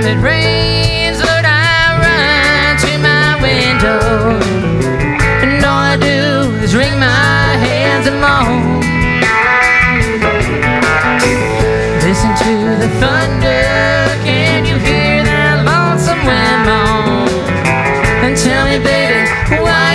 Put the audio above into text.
it rains, Lord, I run to my window, and all I do is wring my hands and moan. Listen to the thunder, can you hear